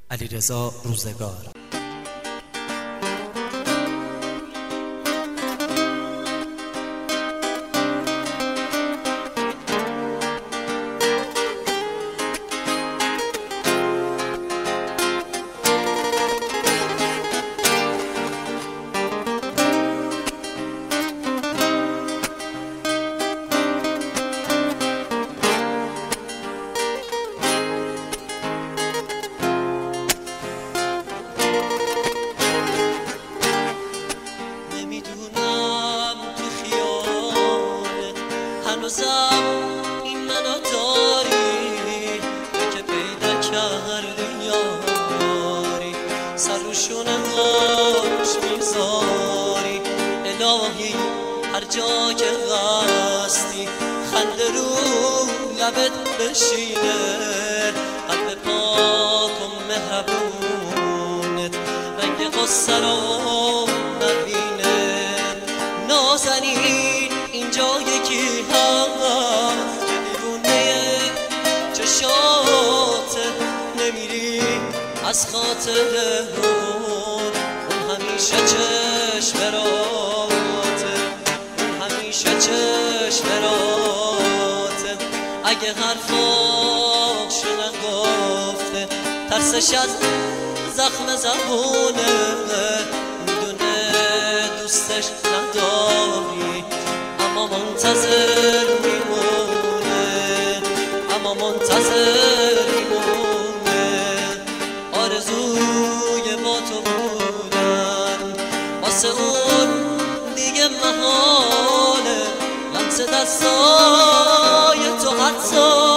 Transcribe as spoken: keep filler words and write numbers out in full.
علیرضا روزگار. هنوزم این منو داری که پیدا کردی یاری سر رو شونه هاش میذاری الهی هر جا که هستی خنده رو لبت بشینه قلب پاک و مهربونت رنگ غصه رو نبینه نازنین اینجا یکی هست که دیوونه چشات نمیری از خاطر اون اون همیشه چشم راته اون همیشه چشم راته اگه حرفاشو نگفته ترسش از زخم زبونه میدونه دوستش نداری اما منتظر میمونه اما منتظر میمونه آرزوی با تو بودن واسه اون دیگه محاله لمس دستای تو حتی